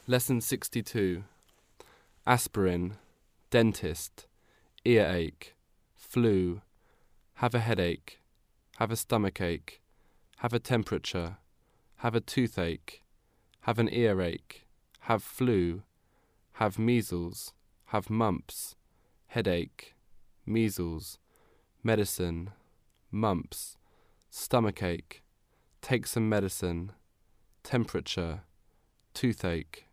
Lesson 62. Aspirin, dentist, earache, flu, have a headache, have a stomachache, have a temperature, have a toothache, have an earache, have flu, have measles, have mumps, headache, measles, medicine, mumps, stomachache, take some medicine, temperature, toothache.